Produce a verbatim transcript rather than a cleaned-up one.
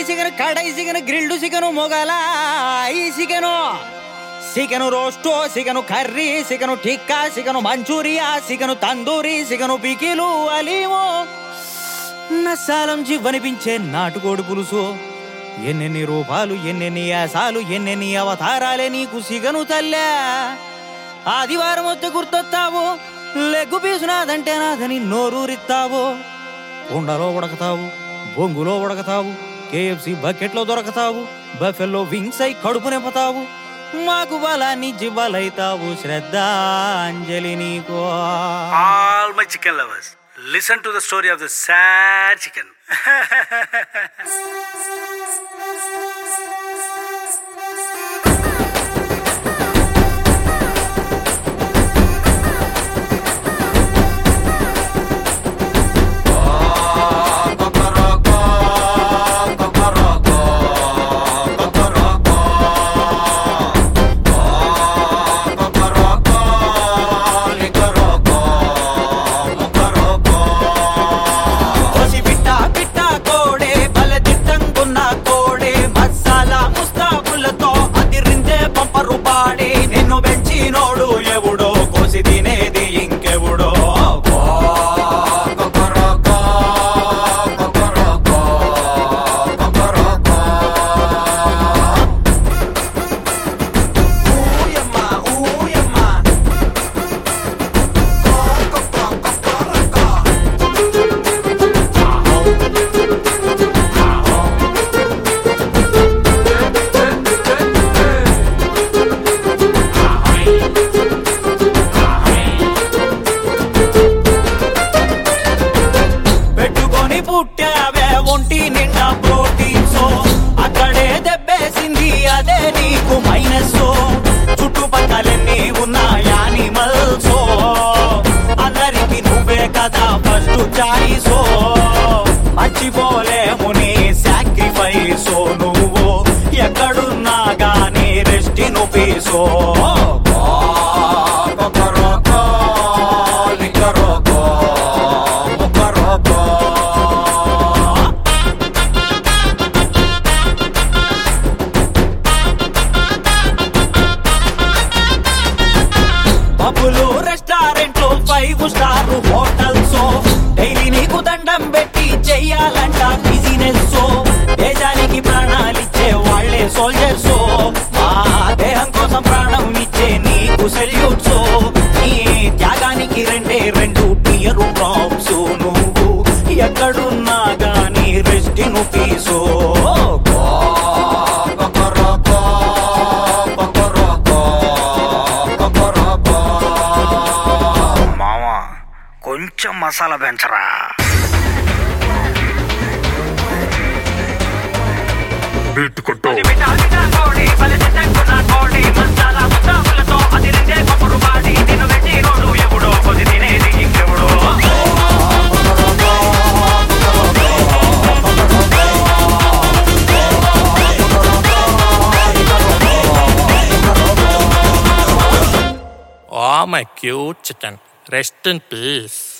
Chicken kadai chicken grilled chicken మొగల ఈ chicken chicken రోస్టో chicken curry chicken tikka chicken manchurian chicken tandoori chicken pickle అలీమో నసాలం జివ్వనిపించే నాటుకోడి పులుసు ఎన్నెన్ని రూపాలు ఎన్నెన్ని యాసాలు ఎన్నెన్ని అవతారాలే నీకు సిగను తల్లా ఆదివారం వస్తే గుర్తొస్తావు లెగ్గు పీసు నాదంటే నాదని నోరూరిస్తావు కుండలో ఉడకతావు బొంగులో ఉడకతావు కేఎఫ్సి బకెట్లో దొరకతావు బఫెల్లో వింగ్స్ అయి కడుపు నింపుతావు మాకు బలాన్ని జివ్వలైతావు శ్రద్ధాంజలి నీకు. All my chicken lovers, listen to the story of the sad chicken. పుట్టావే ఒంటి నిండా ప్రోటీన్స్ అక్కడే దెబ్బేసింది అదే నీకు మైనస్ చుట్టుపక్కలన్నీ ఉన్న యానిమల్స్ అందరికి నువ్వే కదా ఫస్ట్ చాయిస్ మర్చిపోలేము నీ సాక్రిఫైస్ నువ్వు ఎక్కడున్నా గానీ రెస్ట్ ను పీసో పబ్బులు రెస్టారెంట్లు ఫైవ్ స్టార్ హోటల్స్ డైలీ నీకు దండం పెట్టి చెయ్యాలంట బిజినెస్ దేశానికి ప్రాణాలిచ్చే వాళ్లే సోల్జర్స్ మా దేహం కోసం ప్రాణం ఇచ్చే నీకు సెల్యూట్స్ నీ త్యాగానికి రెండే రెండు టియర్ డ్రాప్స్ నువ్వు ఎక్కడున్నా గానీ రెస్ట్ ను పీసో కొంచెం masala పెంచరా. Oh, my cute chicken. Rest in peace.